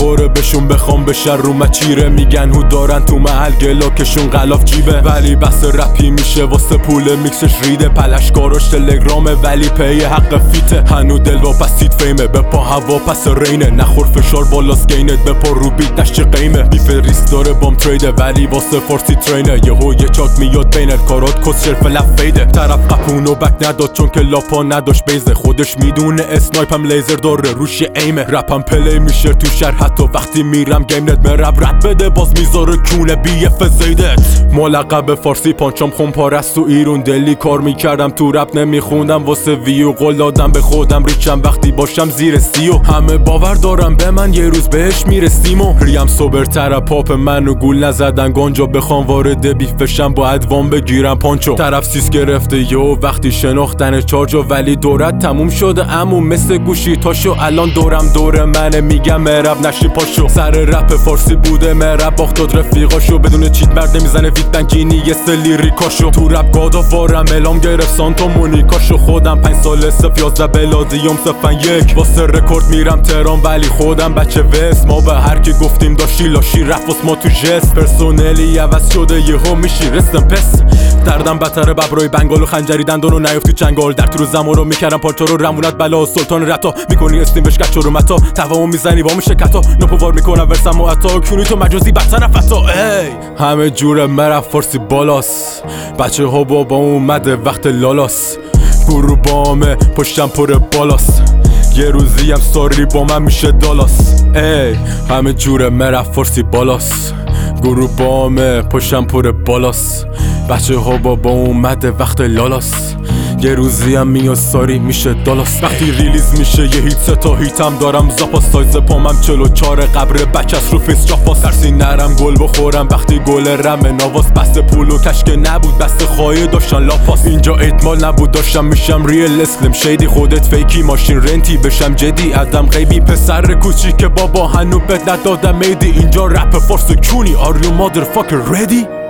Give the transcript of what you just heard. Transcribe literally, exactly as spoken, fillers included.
میخوره بهشون بخوام بشن رو مچیره. میگن هو دارن تو محل گلاکشون غلاف جیبه، ولی بس رپی میشه واسه پول میکسش ریده. پلشکاراش تلگرامه ولی پی حق فیته. هنو دل و پسید فیمه به پا هوا پس رینه. نخور فشار بالاست گینت به پا رو بیت نشه قیمه. بیف ریس داره بام تریده ولی واسه فارسی ترینه. یهو یه چاک میاد بینت کارات کس شرف لف فیده. طرف قپونو بک نداد چون که لاپا نداشت بیزه. خودش میدونه اسنایپم لیزر داره روش ایمه. رپم پلی میشه تو شهر حتی وقتی میرم گیم نت. مرب رد بده باز میذاره کونه بی اف زیدت. ملقب فارسی پانچام خون پارست تو ایرون. دلی کار میکردم تو رپ نمیخوندم واسه ویو. قول دادم به خودم ریچم وقتی باشم زیر سیو. همه باور دارم به من یه روز بهش میرسیم و ریم سوبرتر پاپ منو گول نزدن گنجا. بخوام وارد بیف بشم باید وام بگیرم پانچو. طرف سیس گرفته یو وقتی شناختن چارجو. ولی دورت تموم شده امو مثل گوشی تاشو. الان دورم دور منه میگم مرب نشی پاشو. سر رپ فارسی بوده مرب باخت داد رفیقاشو. بدون چیت مرد نمیزنه ویت بنکینی یه سلی ریکاشو. تو رپ گادا وارم الام گرفت سانتا مونیکاشو. خودم پنج ساله صف یازده بلادیوم صفن یک. واسه رکورد میرم تهران ولی خودم بچه وست. ما به هر کی گفتیم داشتی لاشی رفت واس ما تو جست. پرسونلی عوض شده یهو میشی رستم پس. دردم بتره ببرای بنگال و خنجری دندون و نیفت تو چنگال. در تو زمان رو میکردم پارچا رو رمونت بلا سلطان رتا. میکنی استیم بش گچو رو متا. توامو میزنی با میشه کتا. نپوار میکنم ورسم و عطا. کونی تو مجازی بدتر فتا. ای همه جور مرف فارسی بالاست. بچه ها بابا اومده وقت لالاست. گروه بامه پشتم پر بالاست. یه روزی هم ساری با من میشه دالاس. ای همه جور مرف فارسی بالاست. گروه بامه پشتم پر بالاست. بچه ها بابا اومده وقت لالاست. یه روزی هم میاد ساری میشه دالاس. وقتی ریلیز میشه یه هیت ستا هیتم دارم زاپاس. سایز پامم چلو چار قبر بچس رو فیس جافاس. ترسی نرم گل بخورم وقتی گل رم نواس. بست پول و کشک نبود دست خواهی داشتن لاپاس. اینجا ایتمال نبود داشتم میشم ریل اسلم شیدی. خودت فیکی ماشین رنتی بشم جدی ادم غیبی. پسر کوچیک بابا هنو بد ندادم میدی. اینجا رپ فارس کونی are you motherfucker ready؟